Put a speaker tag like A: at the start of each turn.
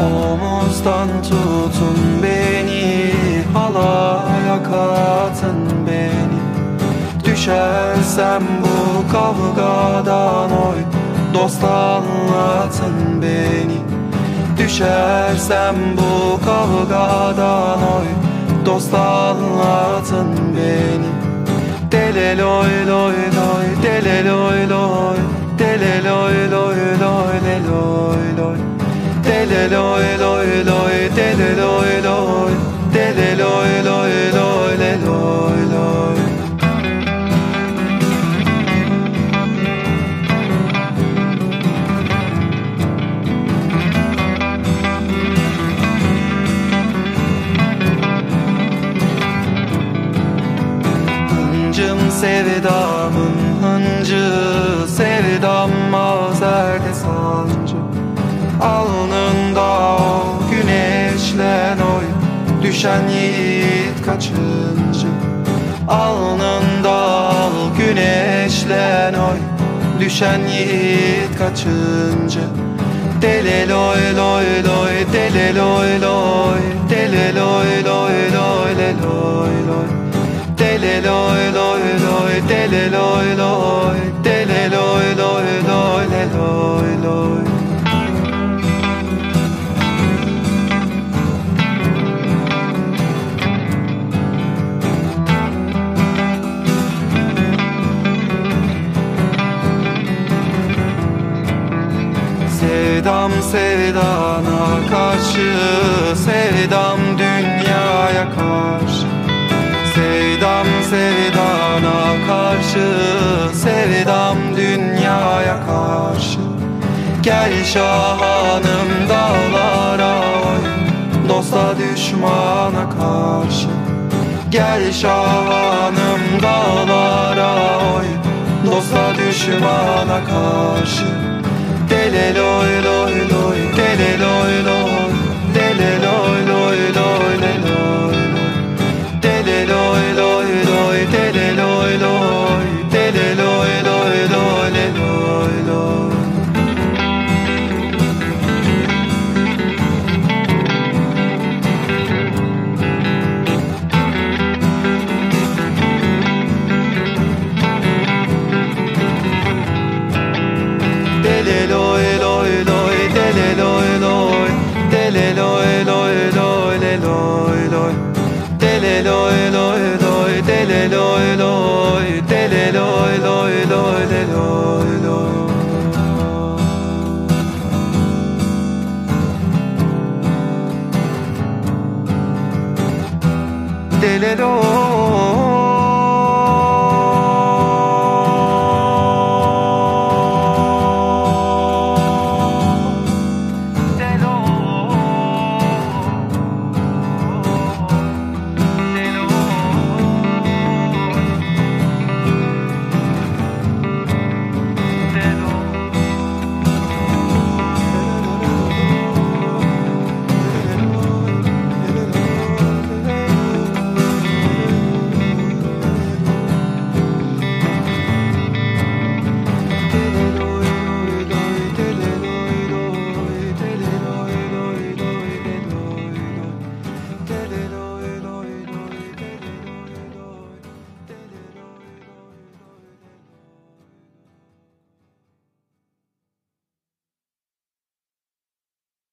A: Omuzdan tutun beni, halaya katın beni. Düşersem bu kavgadan oy, dost anlatın beni. Düşersem bu kavgadan oy, dost anlatın beni. Deleloy loy loy, deleloy loy, deleloy loy loy, leloy loy. Deleloy loy loy, deleloy loy, deleloy loy loy, leloy loy. Hıncım sevdamın hıncı, sevdam mazerde sancı. Alnında o güneşlen oy, düşen yiğit kaçıncı. Alnında o güneşlen oy, düşen yiğit kaçıncı. Deleloy loy loy, deleloy loy, deleloy loy loy, leloy loy. Deleloy loy loy, deleloy loy, deleloy loy loy, leloy loy. Sevdam sevdana karşı, sevdam dünyaya karşı. Sevdam sevdana karşı, sevdam dünyaya karşı. Gel şahanım dağlara oy, dosta düşmana karşı. Gel şahanım dağlara oy, dosta düşmana karşı. Deleloy loy loy, deleloy loy, deleloy loy loy, leloy loy. Deleloy loy loy, deleloy loy, deleloy loy loy, leloy loy. Deleloy loy loy, deleloy loy, deleloy loy loy, leloy loy. Deleloy loy loy, deleloy loy, deleloy loy loy, leloy loy. Deleloy.